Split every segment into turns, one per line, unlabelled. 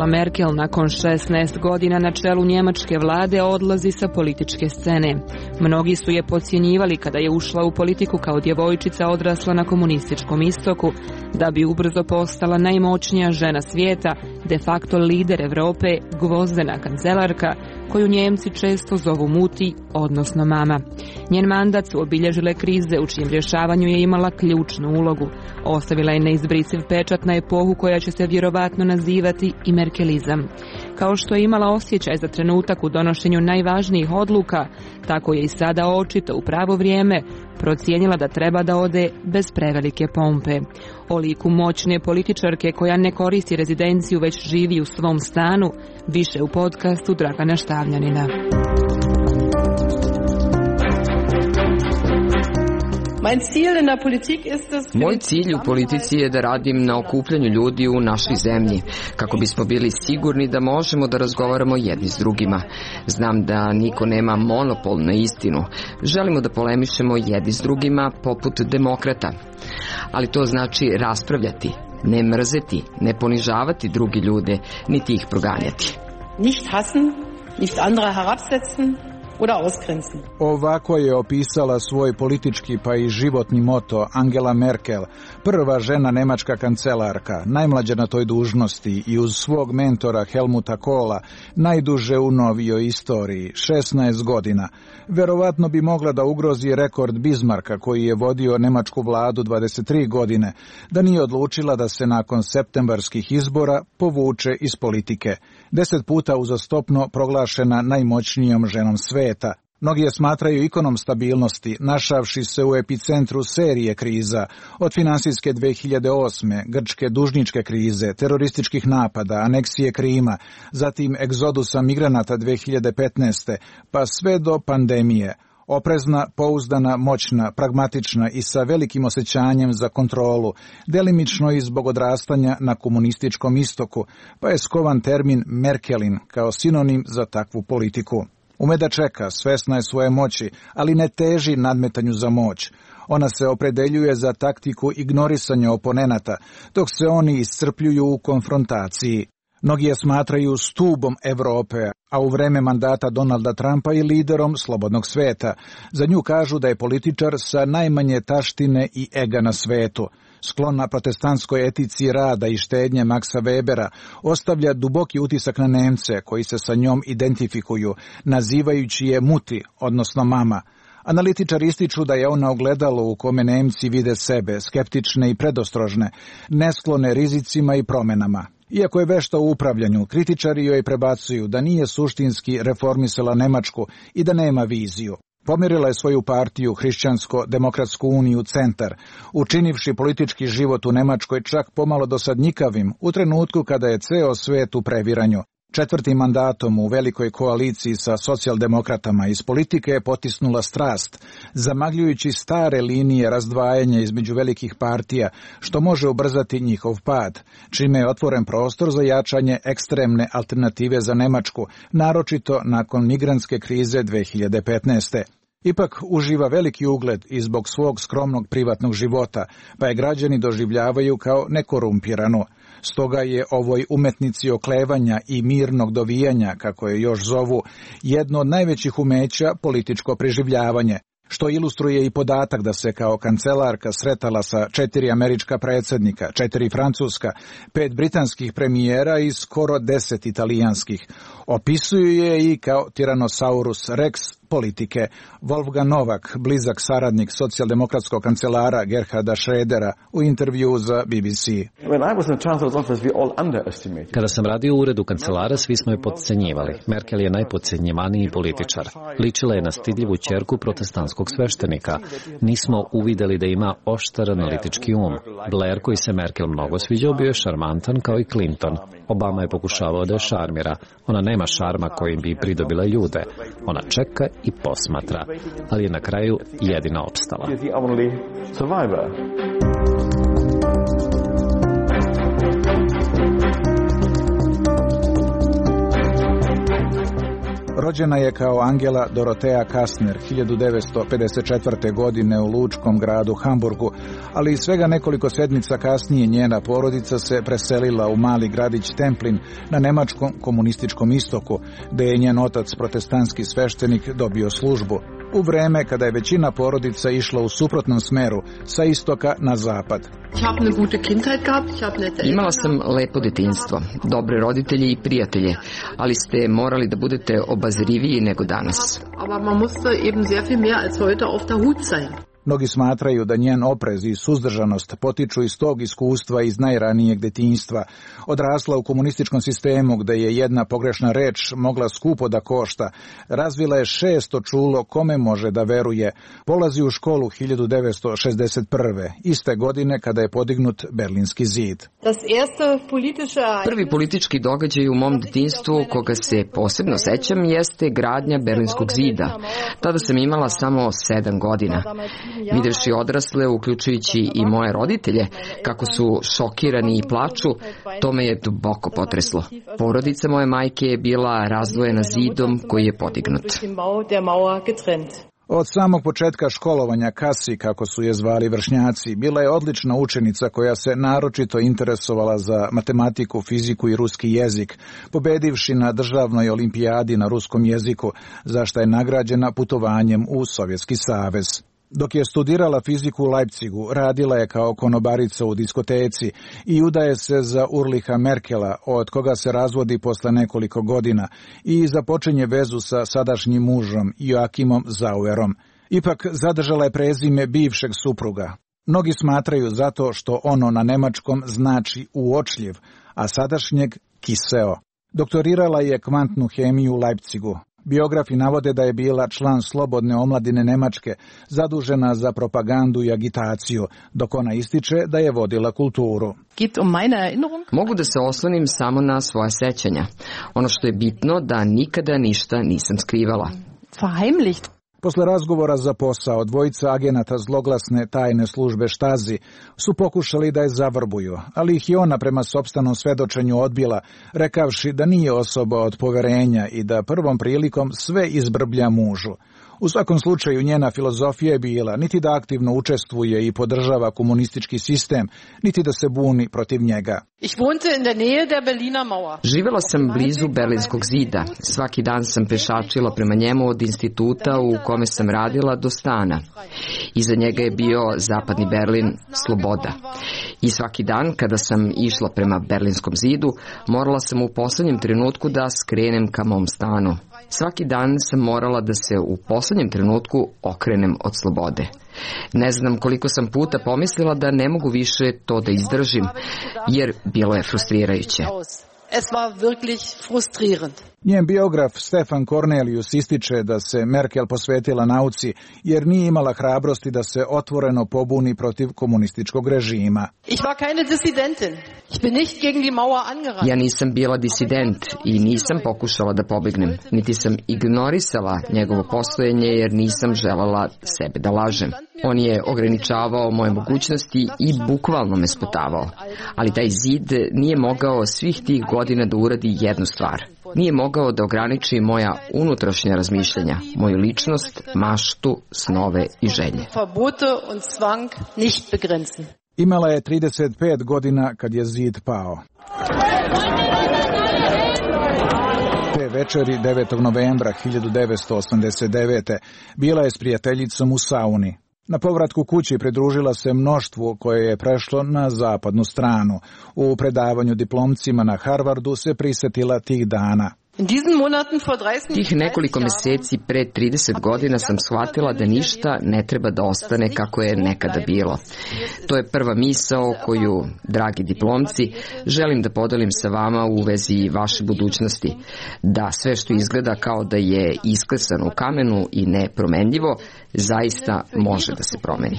Angela Merkel nakon 16 godina na čelu njemačke vlade odlazi sa političke scene. Mnogi su je podcjenjivali kada je ušla u politiku kao djevojčica odrasla na komunističkom istoku, da bi ubrzo postala najmoćnija žena svijeta, de facto lider Europe, gvozdena kancelarka, koju Njemci često zovu muti, odnosno mama. Njen mandat su obilježile krize u čijem rješavanju je imala ključnu ulogu. Ostavila je neizbrisiv pečat na epohu koja će se vjerovatno nazivati i merkelizam. Kao što je imala osjećaj za trenutak u donošenju najvažnijih odluka, tako je i sada očito u pravo vrijeme procijenila da treba da ode bez prevelike pompe. O liku moćne političarke koja ne koristi rezidenciju već živi u svom stanu, više u podcastu Dragana Štavljanina.
Moj cilj u politici je da radim na okupljanju ljudi u našoj zemlji, kako bismo bili sigurni da možemo da razgovaramo jedni s drugima. Znam da niko nema monopol na istinu. Želimo da polemišemo jedni s drugima poput demokrata. Ali to znači raspravljati, ne mrzeti, ne ponižavati drugi ljude, niti ih proganjati.
Nicht hassen, nicht andere herabsetzen oder ausgrenzen.
Ovako je opisala svoj politički pa i životni moto Angela Merkel, prva žena nemačka kancelarka, najmlađa na toj dužnosti i uz svog mentora Helmuta Kohla, najduže u novijoj istoriji, 16 godina. Verovatno bi mogla da ugrozi rekord Bismarcka koji je vodio nemačku vladu 23 godine, da nije odlučila da se nakon septembarskih izbora povuče iz politike. 10 puta uzastopno proglašena najmoćnijom ženom sveta. Mnogi je smatraju ikonom stabilnosti, našavši se u epicentru serije kriza, od finansijske 2008. grčke dužničke krize, terorističkih napada, aneksije Krima, zatim egzodusa migranata 2015. pa sve do pandemije. Oprezna, pouzdana, moćna, pragmatična i sa velikim osjećanjem za kontrolu, delimično i zbog odrastanja na komunističkom istoku, pa je skovan termin Merkelin kao sinonim za takvu politiku. Ume da čeka, svesna je svoje moći, ali ne teži nadmetanju za moć. Ona se opredeljuje za taktiku ignorisanja oponenata, dok se oni iscrpljuju u konfrontaciji. Mnogi je smatraju stubom Europe, a u vreme mandata Donalda Trumpa i liderom slobodnog sveta. Za nju kažu da je političar sa najmanje taštine i ega na svetu. Sklona protestantskoj etici rada i štednje Maxa Webera, ostavlja duboki utisak na Nemce koji se sa njom identifikuju, nazivajući je muti, odnosno mama. Analitičari ističu da je ona ogledalo u kome Nemci vide sebe, skeptične i predostrožne, nesklone rizicima i promenama. Iako je vešta u upravljanju, kritičari joj prebacuju da nije suštinski reformisala Nemačku i da nema viziju. Pomirila je svoju partiju Hrišćansko-demokratsku uniju Centar, učinivši politički život u Nemačkoj čak pomalo dosadnjikavim u trenutku kada je ceo svet u previranju. 4. mandatom u velikoj koaliciji sa socijaldemokratama iz politike je potisnula strast, zamagljujući stare linije razdvajanja između velikih partija, što može ubrzati njihov pad, čime je otvoren prostor za jačanje ekstremne alternative za Nemačku, naročito nakon migrantske krize 2015. Ipak uživa veliki ugled i zbog svog skromnog privatnog života, pa je građani doživljavaju kao nekorumpiranu. Stoga je ovoj umetnici oklevanja i mirnog dovijanja, kako je još zovu, jedno od najvećih umeća političko preživljavanje, što ilustruje i podatak da se kao kancelarka sretala sa 4 američka predsjednika, 4 francuska, 5 britanskih premijera i skoro 10 italijanskih. Opisuju je i kao Tyrannosaurus Rex politike. Wolfgang Novak, blizak saradnik socijaldemokratskog kancelara Gerharda Schrödera, u intervju za BBC.
Kada sam radio u uredu kancelara, svi smo je podcenjivali. Merkel je najpodcenjivaniji političar. Ličila je na stidljivu ćerku protestantskog sveštenika. Nismo uvideli da ima oštar analitički um. Blair, koji se Merkel mnogo sviđao, bio je šarmantan kao i Clinton. Obama je pokušavao da je šarmira. Ona nema šarma kojim bi pridobila ljude. Ona čeka i posmatra, ali je na kraju jedina opstala.
Rođena je kao Angela Dorotea Kastner 1954. godine u lučkom gradu Hamburgu, ali i svega nekoliko sedmica kasnije njena porodica se preselila u mali gradić Templin na nemačkom komunističkom istoku, gde je njen otac, protestantski sveštenik, dobio službu. U vreme kada je većina porodica išla u suprotnom smeru, sa istoka na zapad.
Imala sam lepo detinjstvo, dobre roditelje i prijatelje, ali ste morali da budete obazriviji nego danas.
Mnogi smatraju da njen oprez i suzdržanost potiču iz tog iskustva iz najranijeg detinjstva. Odrasla u komunističkom sistemu gde je jedna pogrešna reč mogla skupo da košta. Razvila je 600 čulo kome može da veruje. Polazi u školu 1961. iste godine kada je podignut Berlinski zid.
Prvi politički događaj u mom detinjstvu koga se posebno sećam jeste gradnja Berlinskog zida. Tada sam imala samo 7 godina. Videvši odrasle, uključujući i moje roditelje, kako su šokirani i plaču, to me je duboko potreslo. Porodica moje majke je bila razdvojena zidom koji je podignut.
Od samog početka školovanja Kasi, kako su je zvali vršnjaci, bila je odlična učenica koja se naročito interesovala za matematiku, fiziku i ruski jezik, pobedivši na državnoj olimpijadi na ruskom jeziku, za što je nagrađena putovanjem u Sovjetski savez. Dok je studirala fiziku u Leipzigu, radila je kao konobarica u diskoteci i udaje se za Ulricha Merkela, od koga se razvodi posle nekoliko godina, i započinje vezu sa sadašnjim mužom Joakimom Zauerom. Ipak zadržala je prezime bivšeg supruga. Mnogi smatraju zato što ono na nemačkom znači uočljiv, a sadašnjeg kiseo. Doktorirala je kvantnu hemiju u Leipzigu. Biografi navode da je bila član Slobodne omladine Nemačke, zadužena za propagandu i agitaciju, dok ona ističe da je vodila kulturu.
Mogu da se oslonim samo na svoje sećanja. Ono što je bitno da nikada ništa nisam skrivala.
Posle razgovora za posao, dvojica agenata zloglasne tajne službe Štazi su pokušali da je zavrbuju, ali ih je ona prema sopstvenom svedočenju odbila, rekavši da nije osoba od poverenja i da prvom prilikom sve izbrblja mužu. U svakom slučaju njena filozofija je bila niti da aktivno učestvuje i podržava komunistički sistem, niti da se buni protiv njega.
Živela sam blizu Berlinskog zida. Svaki dan sam pešačila prema njemu od instituta u kome sam radila do stana. Iza njega je bio zapadni Berlin, sloboda. I svaki dan kada sam išla prema Berlinskom zidu, morala sam u poslednjem trenutku da skrenem ka mom stanu. Svaki dan sam morala da se u poslednjem trenutku okrenem od slobode. Ne znam koliko sam puta pomislila da ne mogu više to da izdržim, jer bilo je frustrirajuće.
Njen biograf Stefan Cornelius ističe da se Merkel posvetila nauci jer nije imala hrabrosti da se otvoreno pobuni protiv komunističkog režima.
Ja nisam bila disident i nisam pokušala da pobegnem, niti sam ignorisala njegovo postojanje jer nisam želela sebe da lažem. On je ograničavao moje mogućnosti i bukvalno me sputavao. Ali taj zid nije mogao svih tih godina da uradi jednu stvar. Nije mogao da ograniči moja unutrašnja razmišljanja, moju ličnost, maštu, snove i želje.
Imala je 35 godina kad je zid pao. Te večeri 9. novembra 1989. bila je s prijateljicom u sauni. Na povratku kući pridružila se mnoštvu koje je prešlo na zapadnu stranu. U predavanju diplomcima na Harvardu se prisetila tih dana.
Tih nekoliko meseci pre 30 godina sam shvatila da ništa ne treba da ostane kako je nekada bilo. To je prva misao koju, dragi diplomci, želim da podelim sa vama u vezi vaše budućnosti. Da sve što izgleda kao da je isklesano u kamenu i nepromenljivo, zaista može da se promeni.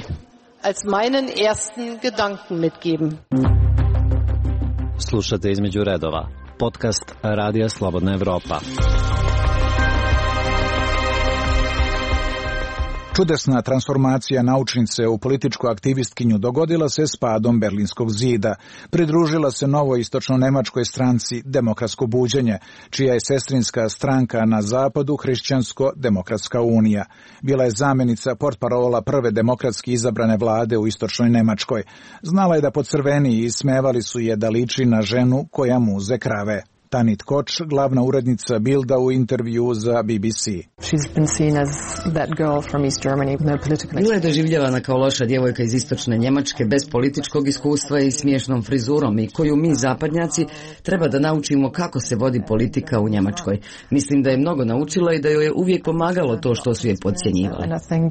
Slušate Između redova, podcast Radija Slobodna Evropa.
Čudesna transformacija naučnice u političku aktivistkinju dogodila se s padom Berlinskog zida. Pridružila se novoj istočno-nemačkoj stranci Demokratsko buđenje, čija je sestrinska stranka na zapadu Hrišćansko-demokratska unija. Bila je zamjenica portparola prve demokratski izabrane vlade u istočnoj Nemačkoj. Znala je da pocrveni i ismevali su je da liči na ženu koja muze krave. Tanit Koč, glavna urednica Bilda u intervju za BBC.
Bila je doživljavana kao loša djevojka iz istočne Njemačke bez političkog iskustva i smiješnom frizurom i koju mi zapadnjaci treba da naučimo kako se vodi politika u Njemačkoj. Mislim da je mnogo naučila i da joj je uvijek pomagalo to što su je podcjenjivali.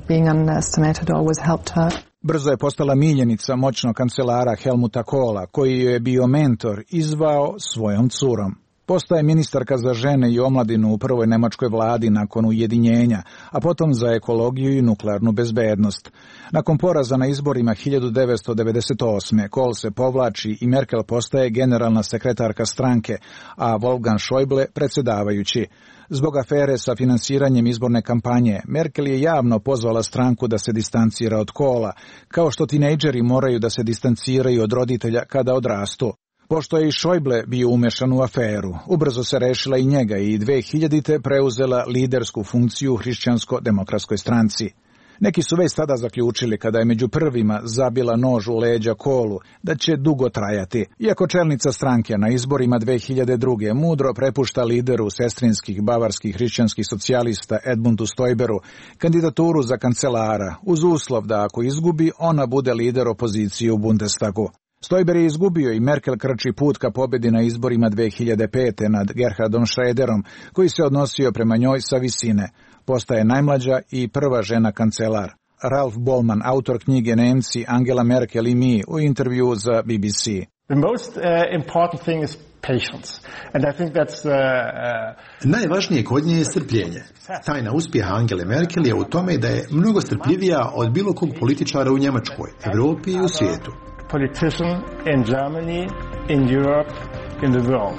Brzo je postala miljenica moćnog kancelara Helmuta Kohla, koji je bio mentor i zvao svojom curom. Postaje ministarka za žene i omladinu u prvoj nemačkoj vladi nakon ujedinjenja, a potom za ekologiju i nuklearnu bezbednost. Nakon poraza na izborima 1998. Kohl se povlači i Merkel postaje generalna sekretarka stranke, a Wolfgang Schäuble predsjedavajući. Zbog afere sa finansiranjem izborne kampanje, Merkel je javno pozvala stranku da se distancira od Kohla, kao što tinejdžeri moraju da se distanciraju od roditelja kada odrastu. Pošto je i Schäuble bio umešan u aferu, ubrzo se rešila i njega i 2000. preuzela lidersku funkciju u Hrišćansko-demokratskoj stranci. Neki su već tada zaključili, kada je među prvima zabila nož u leđa Kohlu, da će dugo trajati. Iako čelnica stranke na izborima 2002. mudro prepušta lideru sestrinskih bavarskih hrišćanskih socijalista Edmundu Stoiberu kandidaturu za kancelara, uz uslov da ako izgubi, ona bude lider opozicije u Bundestagu. Stoiber je izgubio i Merkel krči put ka pobjedi na izborima 2005. nad Gerhardom Schröderom, koji se odnosio prema njoj sa visine. Postaje najmlađa i prva žena kancelar. Ralf Bollmann, autor knjige Nemci, Angela Merkel i mi, u intervju za BBC.
The most important thing is patience. And I think that's
Najvažnije kod nje je strpljenje. Tajna uspjeha Angele Merkel je u tome da je mnogo strpljivija od bilo kog političara u Njemačkoj, Evropi i u svijetu.
politician in Germany, in Europe, in the world.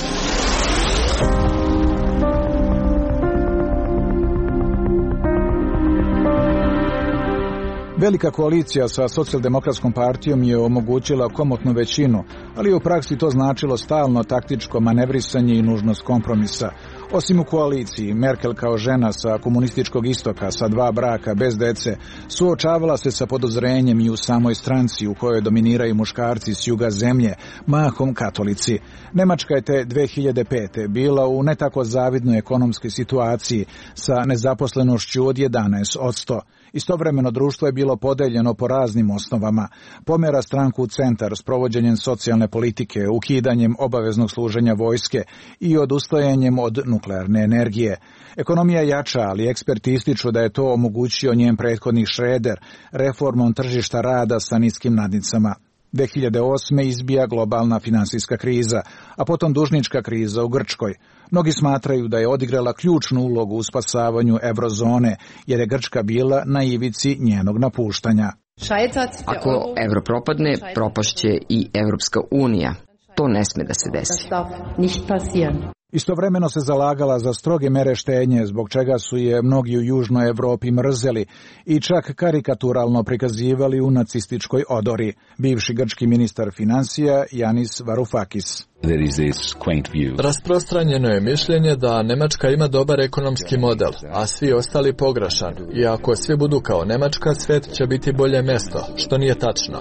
Velika koalicija sa socijaldemokratskom partijom je omogućila komotnu većinu, ali u praksi to značilo stalno taktičko manevrisanje i nužnost kompromisa. Osim u koaliciji, Merkel kao žena sa komunističkog istoka, sa 2 braka, bez dece, suočavala se sa podozrenjem i u samoj stranci u kojoj dominiraju muškarci s juga zemlje, mahom katolici. Nemačka je te 2005. bila u ne tako zavidnoj ekonomskoj situaciji sa nezaposlenošću od 11%. Istovremeno društvo je bilo podeljeno po raznim osnovama. Pomera stranku u centar s provođenjem socijalne politike, ukidanjem obaveznog služenja vojske i odustajanjem od nuklearne energije. Ekonomija jača, ali eksperti ističu da je to omogućio njen prethodnik Schröder reformom tržišta rada sa niskim nadnicama. 2008. izbija globalna finansijska kriza, a potom dužnička kriza u Grčkoj. Mnogi smatraju da je odigrala ključnu ulogu u spasavanju eurozone, jer je Grčka bila na ivici njenog napuštanja.
Ako euro propadne, propašće i Evropska unija. To ne sme da se desi.
Istovremeno se zalagala za stroge mere štednje, zbog čega su je mnogi u Južnoj Evropi mrzeli i čak karikaturalno prikazivali u nacističkoj odori. Bivši grčki ministar financija Yanis Varoufakis.
Rasprostranjeno je mišljenje da Nemačka ima dobar ekonomski model, a svi ostali pogrešan. I ako svi budu kao Nemačka, svet će biti bolje mesto, što nije tačno.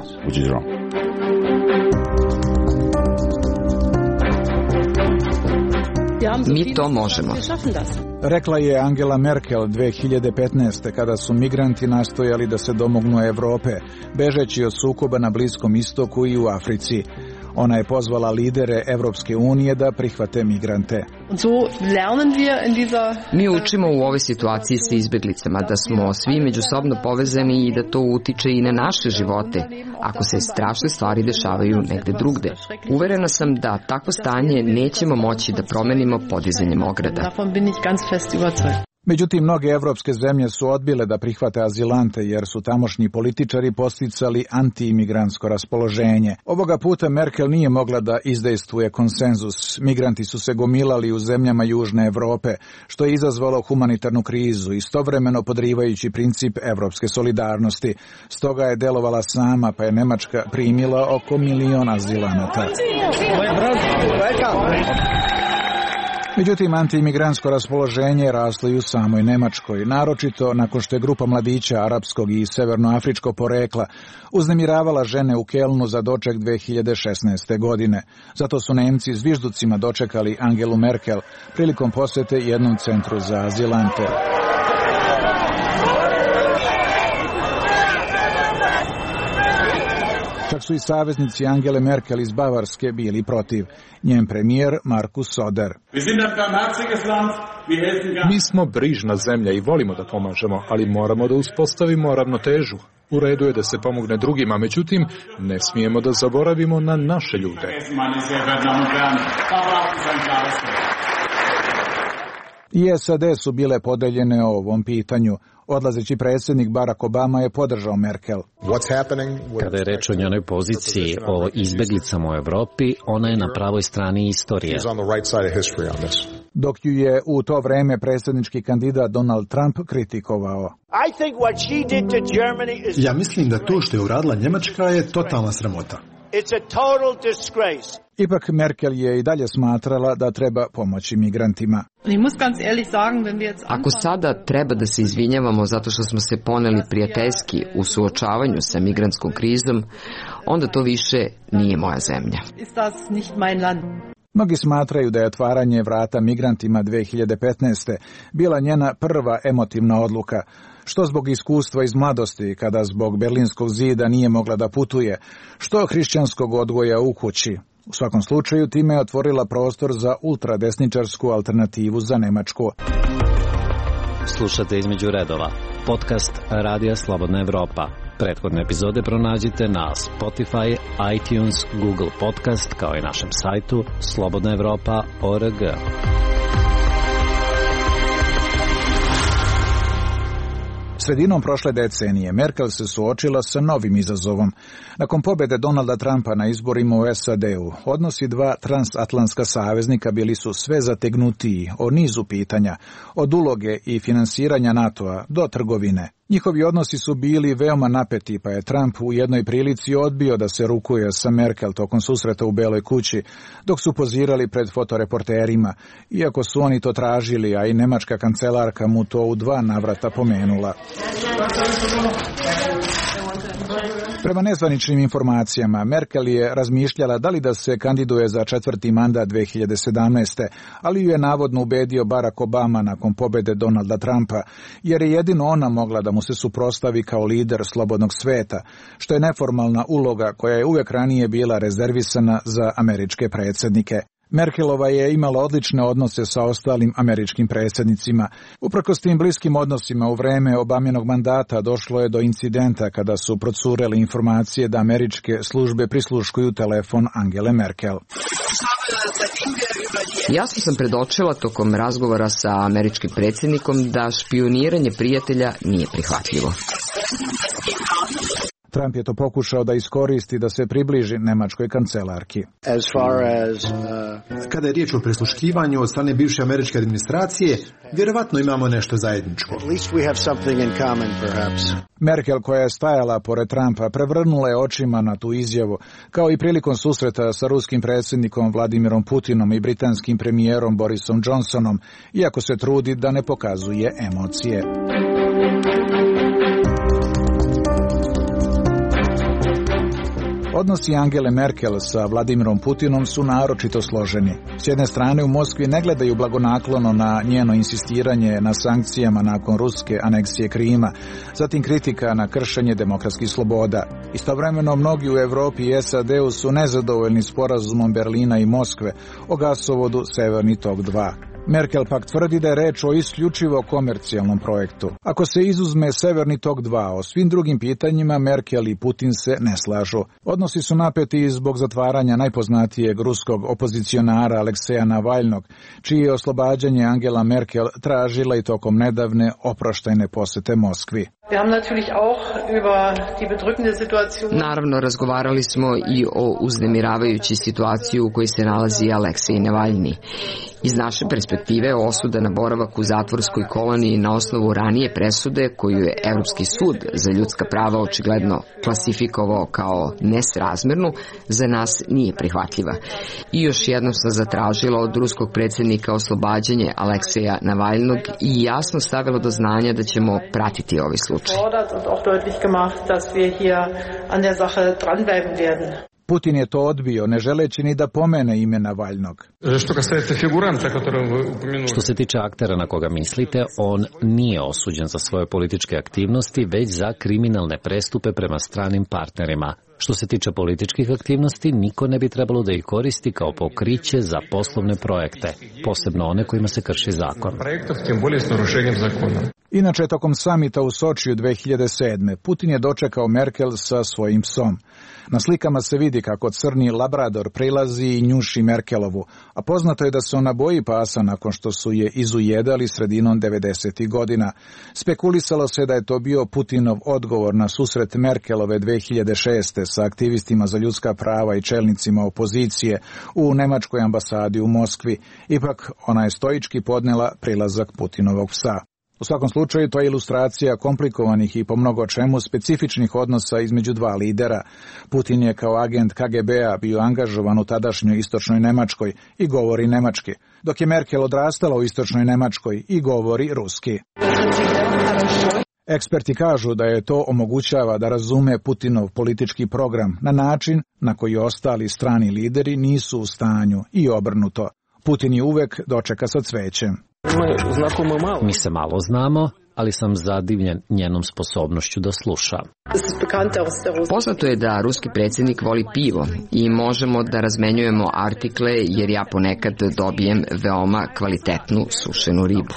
Mi to možemo.
Rekla je Angela Merkel 2015. kada su migranti nastojali da se domognu Evrope, bežeći od sukoba na Bliskom istoku i u Africi. Ona je pozvala lidere Evropske unije da prihvate migrante.
Mi učimo u ovoj situaciji sa izbjeglicama da smo svi međusobno povezani i da to utiče i na naše živote, ako se strašne stvari dešavaju negde drugde. Uverena sam da takvo stanje nećemo moći da promenimo podizanjem ograda.
Međutim, mnoge evropske zemlje su odbile da prihvate azilante jer su tamošnji političari posticali anti-imigrantsko raspoloženje. Ovoga puta Merkel nije mogla da izdejstvuje konsenzus. Migranti su se gomilali u zemljama Južne Evrope, što je izazvalo humanitarnu krizu, istovremeno podrivajući princip evropske solidarnosti. Stoga je delovala sama, pa je Nemačka primila oko 1 milion azilanata. Međutim, antiimigrantsko raspoloženje je raslo i u samoj Nemačkoj, naročito nakon što je grupa mladića arapskog i severnoafričkog porekla uznemiravala žene u Kelnu za doček 2016. godine. Zato su Nemci zvižducima dočekali Angelu Merkel prilikom posete jednom centru za azilante. Čak su i saveznici Angele Merkel iz Bavarske bili protiv. Njen premijer Markus Söder.
Mi smo brižna zemlja i volimo da pomažemo, ali moramo da uspostavimo ravnotežu. U redu je da se pomogne drugima, međutim, ne smijemo da zaboravimo na naše ljude.
I SAD su bile podeljene o ovom pitanju. Odlazeći predsjednik Barack Obama je podržao Merkel.
Kada je reč o njenoj poziciji o izbeglicama u Evropi, ona je na pravoj strani istorije.
Dok ju je u to vreme predsjednički kandidat Donald Trump kritikovao.
Ja mislim da to što je uradila Njemačka je totalna sramota.
Ipak Merkel je i dalje smatrala da treba pomoći migrantima.
Ako sada treba da se izvinjavamo zato što smo se poneli prijateljski u suočavanju sa migrantskom krizom, onda to više nije moja zemlja.
Mnogi smatraju da je otvaranje vrata migrantima 2015. bila njena prva emotivna odluka, što zbog iskustva iz mladosti, kada zbog Berlinskog zida nije mogla da putuje, što hrišćanskog odgoja u kući. U svakom slučaju, time je otvorila prostor za ultradesničarsku alternativu za Nemačku.
Slušate Između redova, podcast Radija Slobodna Evropa. Prethodne epizode pronađite na Spotify, iTunes, Google Podcast, kao i našem sajtu slobodnaevropa.org.
Sredinom prošle decenije Merkel se suočila sa novim izazovom. Nakon pobjede Donalda Trumpa na izborima u SAD-u, odnosi dva transatlantska saveznika bili su sve zategnutiji o nizu pitanja, od uloge i finansiranja NATO-a do trgovine. Njihovi odnosi su bili veoma napeti, pa je Trump u jednoj prilici odbio da se rukuje sa Merkel tokom susreta u Beloj kući, dok su pozirali pred fotoreporterima, iako su oni to tražili, a i nemačka kancelarka mu to u 2 navrata pomenula. Prema nezvaničnim informacijama, Merkel je razmišljala da li da se kandiduje za 4. mandat 2017. ali ju je navodno ubedio Barack Obama nakon pobjede Donalda Trumpa, jer je jedino ona mogla da mu se suprotstavi kao lider slobodnog sveta, što je neformalna uloga koja je uvijek ranije bila rezervisana za američke predsjednike. Merkelova je imala odlične odnose sa ostalim američkim predsjednicima. Uprkos tim bliskim odnosima u vreme Obaminog mandata došlo je do incidenta kada su procurele informacije da američke službe prisluškuju telefon Angele Merkel.
Jasno sam predočila tokom razgovora sa američkim predsjednikom da špijuniranje prijatelja nije prihvatljivo.
Trump je to pokušao da iskoristi da se približi nemačkoj kancelarki.
Kada je riječ o prisluškivanju od strane bivše američke administracije, vjerovatno imamo nešto zajedničko.
Merkel, koja je stajala pored Trumpa, prevrnula je očima na tu izjavu, kao i prilikom susreta sa ruskim predsjednikom Vladimirom Putinom i britanskim premijerom Borisom Johnsonom, iako se trudi da ne pokazuje emocije. Odnosi Angele Merkel sa Vladimirom Putinom su naročito složeni. S jedne strane, u Moskvi ne gledaju blagonaklono na njeno insistiranje na sankcijama nakon ruske aneksije Krima, zatim kritika na kršenje demokratskih sloboda. Istovremeno, mnogi u Evropi i SAD-u su nezadovoljni sporazumom Berlina i Moskve o gasovodu Severni tok 2. Merkel pak tvrdi da je reč o isključivo komercijalnom projektu. Ako se izuzme Severni tok 2, o svim drugim pitanjima Merkel i Putin se ne slažu. Odnosi su napeti zbog zatvaranja najpoznatijeg ruskog opozicionara Alekseja Navalnog, čije je oslobađanje Angela Merkel tražila i tokom nedavne oproštajne posete Moskvi.
Naravno, razgovarali smo i o uznemiravajućoj situaciji u kojoj se nalazi Aleksej Navalni. Iz naše perspektive osuda na boravak u zatvorskoj koloniji na osnovu ranije presude koju je Evropski sud za ljudska prava očigledno klasifikovao kao nesrazmernu, za nas nije prihvatljiva. I još jednom sam zatražila od ruskog predsjednika oslobađanje Alekseja Navalnog i jasno stavila do znanja da ćemo pratiti ovaj slučaj.
Putin je to odbio, ne želeći ni da pomene ime Navalnog.
Što se tiče aktera na koga mislite, on nije osuđen za svoje političke aktivnosti, već za kriminalne prestupe prema stranim partnerima. Što se tiče političkih aktivnosti, niko ne bi trebalo da ih koristi kao pokriće za poslovne projekte, posebno one kojima se krši zakon.
Inače, tokom samita u Sočiju 2007. Putin je dočekao Merkel sa svojim psom. Na slikama se vidi kako crni labrador prilazi i njuši Merkelovu, a poznato je da se ona boji pasa nakon što su je izujedali sredinom 90. godina. Spekulisalo se da je to bio Putinov odgovor na susret Merkelove 2006. sa aktivistima za ljudska prava i čelnicima opozicije u nemačkoj ambasadi u Moskvi. Ipak, ona je stoički podnela prilazak Putinovog psa. U svakom slučaju, to je ilustracija komplikovanih i po mnogo čemu specifičnih odnosa između dva lidera. Putin je kao agent KGB-a bio angažovan u tadašnjoj istočnoj Nemačkoj i govori nemački, dok je Merkel odrastala u istočnoj Nemačkoj i govori ruski. Eksperti kažu da je to omogućava da razume Putinov politički program na način na koji ostali strani lideri nisu u stanju i obrnuto. Putin je uvek dočeka sa cvećem.
Mi se malo znamo, ali sam zadivljen njenom sposobnošću da sluša.
Poznato je da ruski predsjednik voli pivo i možemo da razmenjujemo artikle jer ja ponekad dobijem veoma kvalitetnu sušenu ribu.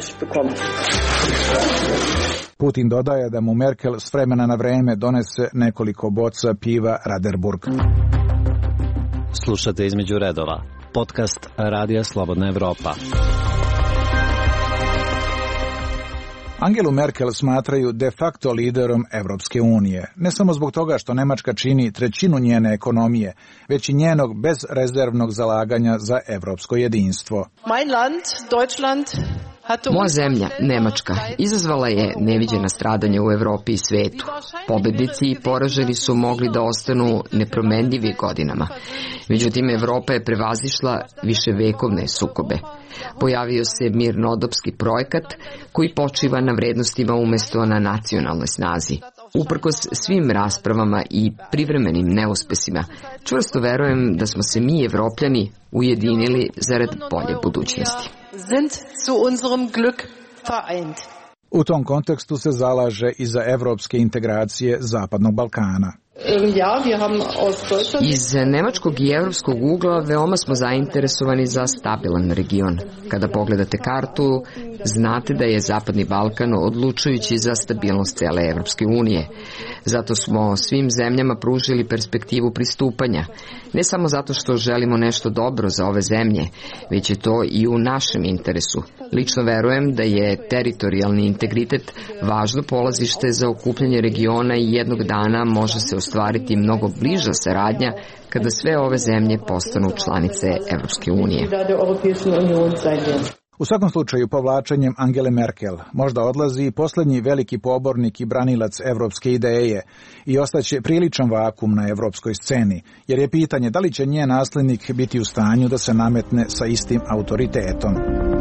Putin dodaje da mu Merkel s vremena na vreme donese nekoliko boca piva Raderburg.
Slušate Između redova, podcast Radija Slobodna Evropa.
Angelu Merkel smatraju de facto liderom Evropske unije, ne samo zbog toga što Nemačka čini trećinu njene ekonomije, već i njenog bezrezervnog zalaganja za evropsko jedinstvo.
Mein Land, Deutschland,
moja zemlja, Nemačka, izazvala je neviđena stradanja u Evropi i svetu. Pobednici i poraženi su mogli da ostanu nepromenljivi godinama. Međutim, Evropa je prevazišla viševekovne sukobe. Pojavio se mirnodopski projekat koji počiva na vrednostima umesto na nacionalnoj snazi. Uprkos svim raspravama i privremenim neuspesima, čvrsto verujem da smo se mi, Evropljani, ujedinili zarad bolje budućnosti.
U tom kontekstu se zalaže i za evropske integracije Zapadnog Balkana.
Iz nemačkog i evropskog ugla veoma smo zainteresovani za stabilan region. Kada pogledate kartu, znate da je Zapadni Balkan odlučujući za stabilnost cele Evropske unije. Zato smo svim zemljama pružili perspektivu pristupanja. Ne samo zato što želimo nešto dobro za ove zemlje, već je to i u našem interesu. Lično verujem da je teritorijalni integritet važno polazište za okupljanje regiona i jednog dana može se ostvariti mnogo bliža saradnja kada sve ove zemlje postanu članice Evropske unije.
U svakom slučaju, povlačenjem Angele Merkel možda odlazi i posljednji veliki pobornik i branilac evropske ideje i ostaće priličan vakum na evropskoj sceni, jer je pitanje da li će njen naslednik biti u stanju da se nametne sa istim autoritetom.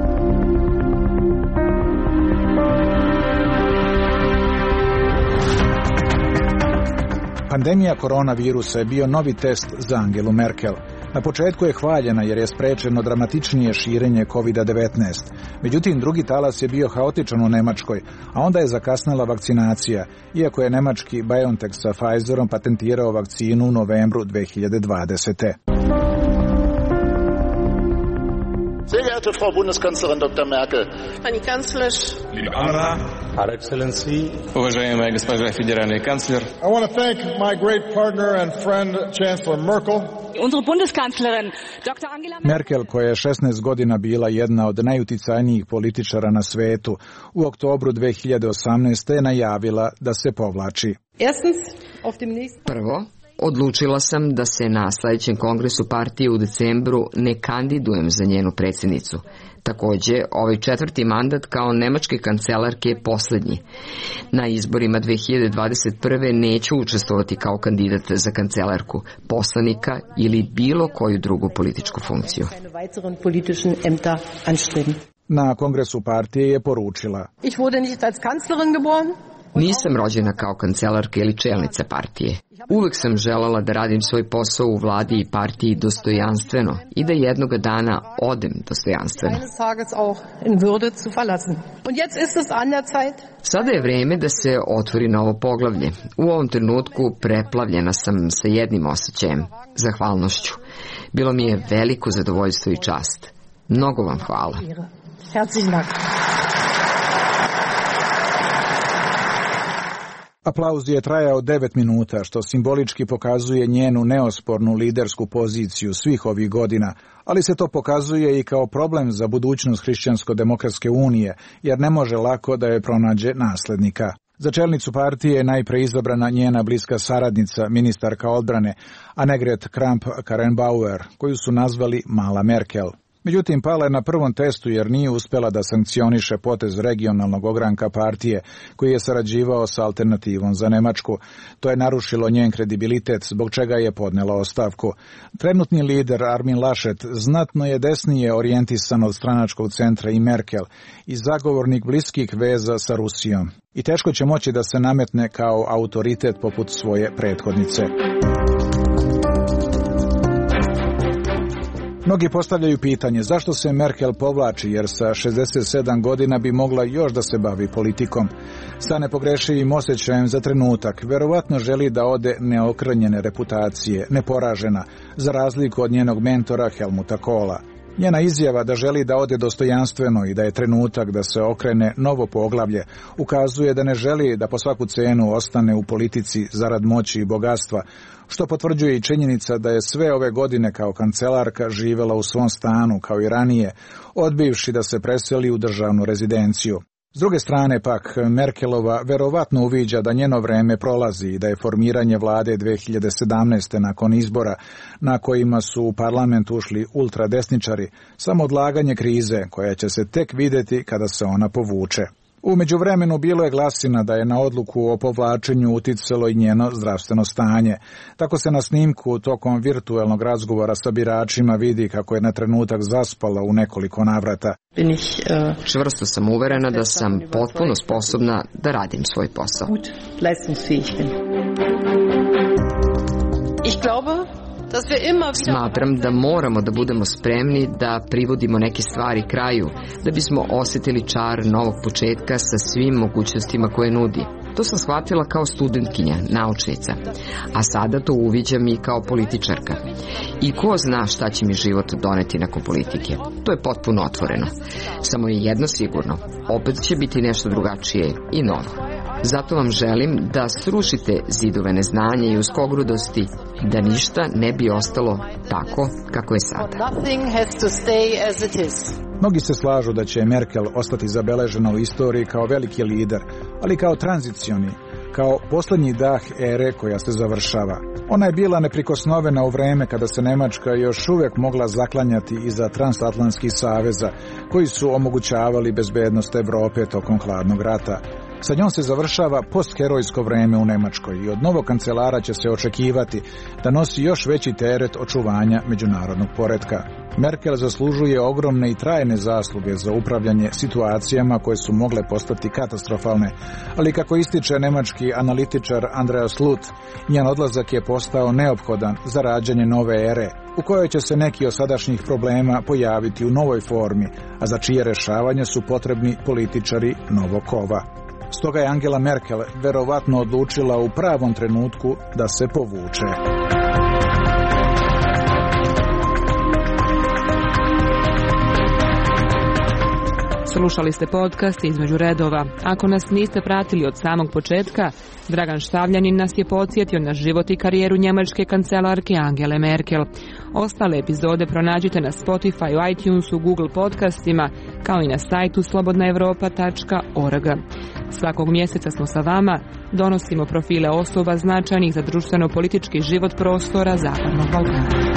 Pandemija koronavirusa je bio novi test za Angelu Merkel. Na početku je hvaljena jer je sprečeno dramatičnije širenje COVID-19. Međutim, drugi talas je bio haotičan u Nemačkoj, a onda je zakasnila vakcinacija, iako je nemački BioNTech sa Pfizerom patentirao vakcinu u novembru 2020.
Sehr geehrte Frau Bundeskanzlerin Dr. Merkel,
Pani Kanclerz,
liebe Anna, Her Excellency, уважаемая госпожа федеральный канцлер.
I want to thank my great partner and friend Chancellor Merkel.
Unsere Bundeskanzlerin Dr. Angela
Merkel, koja je 16 godina bila jedna od najuticajnijih političara na svetu, u oktobru 2018. je najavila da se povlači.
Prvo, odlučila sam da se na sljedećem kongresu partije u decembru ne kandidujem za njenu predsjednicu. Također, ovaj 4. mandat kao nemačke kancelarke je posljednji. Na izborima 2021. neću učestvovati kao kandidat za kancelarku, poslanika ili bilo koju drugu političku funkciju.
Na kongresu partije je poručila:
Nisam rođena kao kancelarka ili čelnica partije. Uvek sam želala da radim svoj posao u vladi i partiji dostojanstveno i da jednoga dana odem dostojanstveno. Sada je vrijeme da se otvori novo poglavlje. U ovom trenutku preplavljena sam sa jednim osjećajem, zahvalnošću. Bilo mi je veliko zadovoljstvo i čast. Mnogo vam hvala.
Aplauz je trajao 9 minuta, što simbolički pokazuje njenu neospornu lidersku poziciju svih ovih godina, ali se to pokazuje i kao problem za budućnost Hrišćansko-demokratske unije, jer ne može lako da je pronađe naslednika. Za čelnicu partije je najpre izabrana njena bliska saradnica, ministarka odbrane, Annegret Kramp-Karrenbauer, koju su nazvali Mala Merkel. Međutim, pala je na prvom testu jer nije uspjela da sankcioniše potez regionalnog ogranka partije koji je sarađivao sa Alternativom za Nemačku. To je narušilo njen kredibilitet, zbog čega je podnela ostavku. Trenutni lider Armin Laschet znatno je desnije orijentisan od stranačkog centra i Merkel i zagovornik bliskih veza sa Rusijom. I teško će moći da se nametne kao autoritet poput svoje prethodnice. Mnogi postavljaju pitanje zašto se Merkel povlači, jer sa 67 godina bi mogla još da se bavi politikom. Sa nepogrešivim osjećajem za trenutak, verovatno želi da ode neokrnjene reputacije, neporažena, za razliku od njenog mentora Helmuta Kohla. Njena izjava da želi da ode dostojanstveno i da je trenutak da se okrene novo poglavlje ukazuje da ne želi da po svaku cenu ostane u politici zarad moći i bogatstva, što potvrđuje i činjenica da je sve ove godine kao kancelarka živjela u svom stanu kao i ranije, odbivši da se preseli u državnu rezidenciju. S druge strane pak, Merkelova verovatno uviđa da njeno vreme prolazi i da je formiranje vlade 2017. nakon izbora, na kojima su u parlament ušli ultradesničari, samo odlaganje krize koja će se tek vidjeti kada se ona povuče. U međuvremenu bilo je glasina da je na odluku o povlačenju uticalo i njeno zdravstveno stanje. Tako se na snimku tokom virtuelnog razgovora sa biračima vidi kako je na trenutak zaspala u nekoliko navrata.
Čvrsto sam uverena da sam potpuno sposobna da radim svoj posao. Smatram da moramo da budemo spremni da privodimo neke stvari kraju, da bismo osjetili čar novog početka sa svim mogućnostima koje nudi. To sam shvatila kao studentkinja, naučnica, a sada to uviđam i kao političarka. I ko zna šta će mi život doneti nakon politike. To je potpuno otvoreno. Samo je jedno sigurno, opet će biti nešto drugačije i novo. Zato vam želim da srušite zidove neznanja i uskogrudosti, da ništa ne bi ostalo tako kako je sada.
Mnogi se slažu da će Merkel ostati zabeležena u istoriji kao veliki lider, ali kao tranzicioni, kao posljednji dah ere koja se završava. Ona je bila neprikosnovena u vreme kada se Nemačka još uvijek mogla zaklanjati iza transatlantskih saveza, koji su omogućavali bezbednost Evrope tokom hladnog rata. Sa njom se završava postherojsko vreme u Nemačkoj i od novog kancelara će se očekivati da nosi još veći teret očuvanja međunarodnog poretka. Merkel zaslužuje ogromne i trajne zasluge za upravljanje situacijama koje su mogle postati katastrofalne, ali kako ističe nemački analitičar Andreas Luth, njen odlazak je postao neophodan za rađanje nove ere, u kojoj će se neki od sadašnjih problema pojaviti u novoj formi, a za čije rešavanje su potrebni političari novog kova. Stoga je Angela Merkel verovatno odlučila u pravom trenutku da se povuče.
Slušali ste podcast Između redova. Ako nas niste pratili od samog početka, Dragan Štavljanin nas je podsjetio na život i karijeru njemačke kancelarke Angele Merkel. Ostale epizode pronađite na Spotify, iTunesu, Google podcastima, kao i na sajtu slobodnaevropa.org. Svakog mjeseca smo sa vama, donosimo profile osoba značajnih za društveno-politički život prostora Zapadnog Balkana.